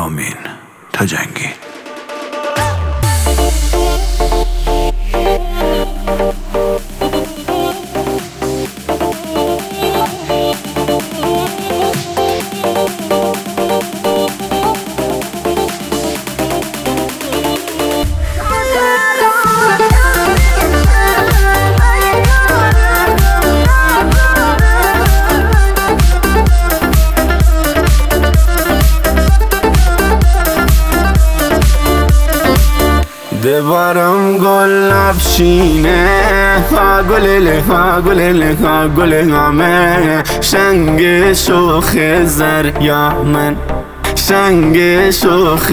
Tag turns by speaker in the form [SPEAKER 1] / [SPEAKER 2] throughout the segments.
[SPEAKER 1] رامین تاجنگی.
[SPEAKER 2] دبارم گل افشینه ها گلله ها گلله ها گلهامه شنگ شوخ زریامن شنگ شوخ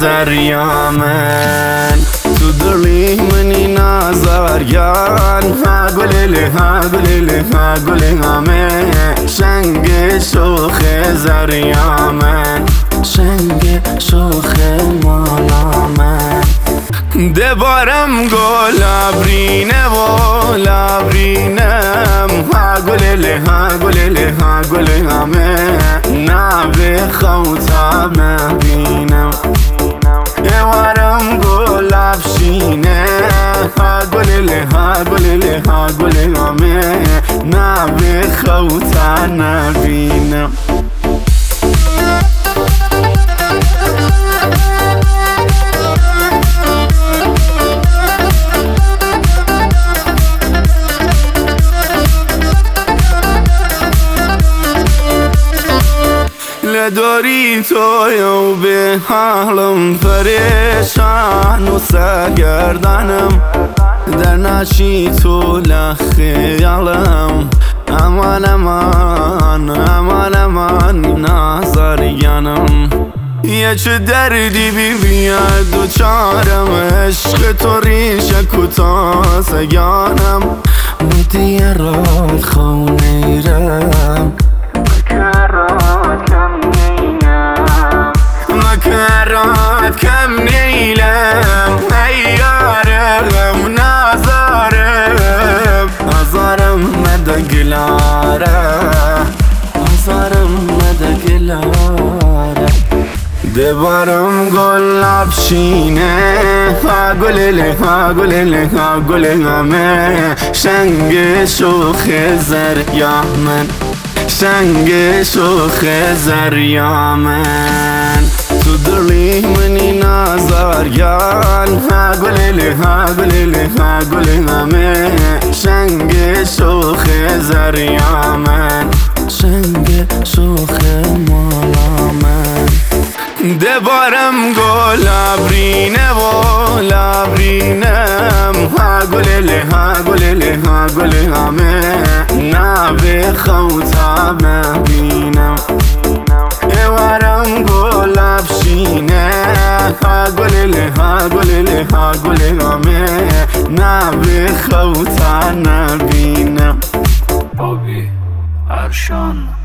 [SPEAKER 2] زریامن تو دلی منی نازاریان ها گلله ها گلله ها گلهامه شنگ شوخ زریامن شنگ شوخ مالامن دبارم گل لبرینه و لبرینم ها گلله ها گلله ها گلهامه نبه خوتا مبینم دبارم گل افشینه ها گلله ها گلله ها گلهامه نبه خوتا نبینم داری تو یو به حالم پریشان و سرگردانم در نشی تو لخیالم امان امان امان امان نازاریانم یه چه دردی بیاد و چارم عشق تو ریشه کتاس گانم دیرات خونه رم مكرات كم نيلم هيارم نازارم أزارم مدى قلارة أزارم مدى قلارة دبارم گل افشینه ها گلله ها گلله ها گلهامه شنگ شوخ زریامن شنگ شوخ زریامن تو دلی منی نازاریان ها گلله ها گلله ها گلهامه شنگ شوخ زریامن شنگ شوخ مالامن دبارم گل لبرینه و لبرینم ها گلله ها گلله ها گلهامه نبه خوتا مبینم دبارم گل افشینه ها گلله ها گلله ها گلهامه نبه خوتا نبینم.
[SPEAKER 1] بابی ارشان